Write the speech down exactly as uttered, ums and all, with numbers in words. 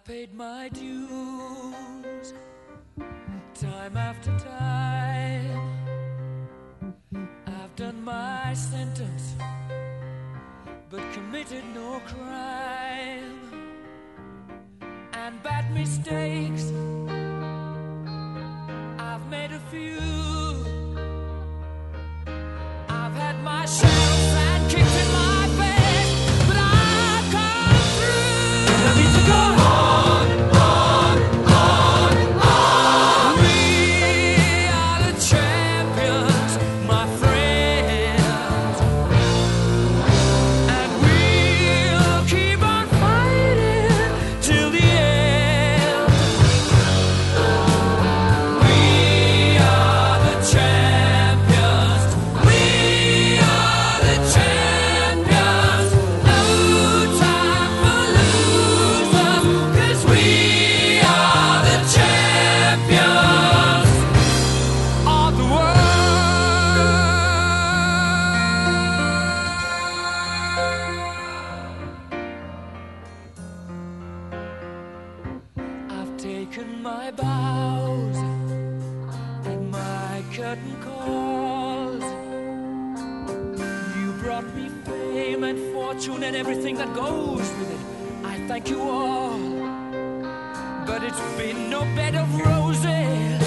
paid my dues time after time. I've done my sentence, but committed no crime. And bad mistakes, I've made a few. I've had my share of bad kicks in my face, but I've come through. I need to go on, on, on, on. We are the champions, my friends, and we'll keep on fighting till the end. We are the champions. We are the champions. No time for losers, 'cause we are the champions of the world. I've taken my bows and my curtain calls. You brought me fame and fortune and everything that goes with it. I thank you all, but it's been no bed of roses.